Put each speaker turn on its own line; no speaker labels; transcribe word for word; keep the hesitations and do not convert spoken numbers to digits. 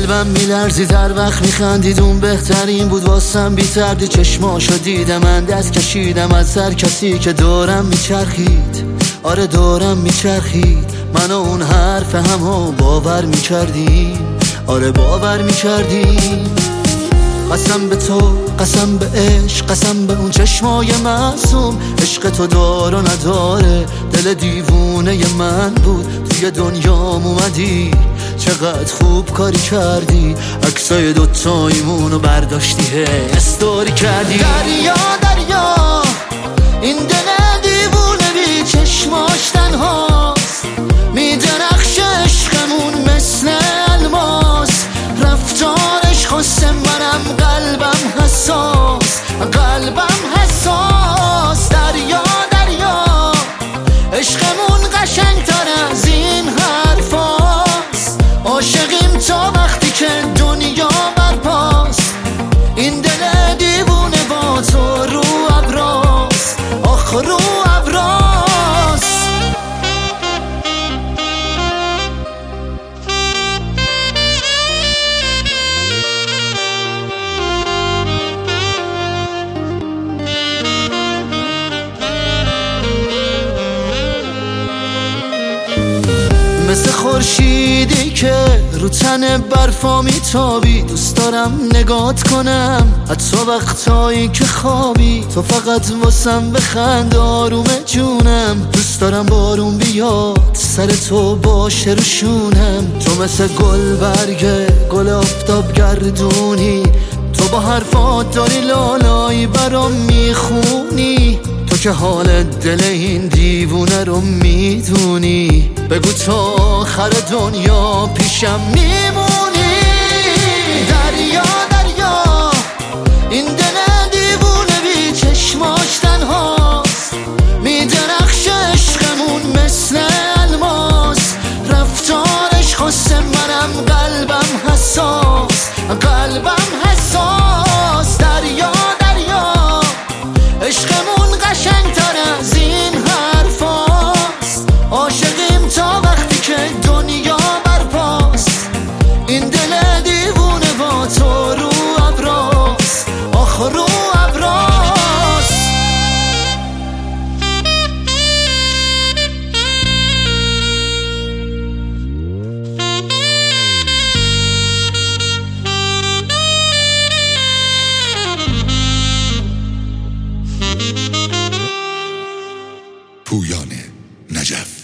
قلبم میلرزید هر وقت میخندید، اون بهترین بود واسم. بی تردید چشماشو دیدم، من دست کشیدم از هر کسی که دورم میچرخید. آره دورم میچرخید، من و اون حرف همو باور میکردیم. آره باور میکردیم. قسم به تو، قسم به عشق، قسم به اون چشمای معصوم. عشق تو دار و نداره، دل دیوونه من بود. توی دنیام اومدی، چقدر خوب کاری کردی. عکسای دوتاییمونو برداشتی، استوری کردی. دریا دریا این دل دیوونه بی چشماش تنهاست، میدرخشه عشقمون مثل الماس. رفتارش خاصه، منم قلبم حساس، قلبم حساس. دریا دریا عشقمون قشنگ‌تر از این حرفاست. عاشقیم تا وقتی که دنیا برپاست. این دل دیوونه با تو رو ابراست، آخ رو ابراست. مثل خورشیدی که رو تن برفا میتابی، دوست دارم نگات کنم حتی وقتایی که خوابی. تو فقط واسم بخند آروم جونم، دوست دارم بارون بیاد سر تو باشه رو شونم. تو مثل گل برگه، گل آفتاب گردونی. تو با حرفات داری لالایی برام میخونی. تو که حال دل این دیوونه رو میدونی. بگو تا آخر دنیا پیشم میمونی. دریا دریا این دل دیوونه بی چشماش تنهاست، میدرخشه عشقمون مثل الماس. رفتارش خاصه، منم قلبم حساس، قلبم حساس. دریا دریا عشقمون قشنگ‌تر از این حرفاست. عاشقیم تا وقتی که دنیا برپاست. این دل دیوونه با تو رو ابراست، آخ رو ابراست.
پویان نجف.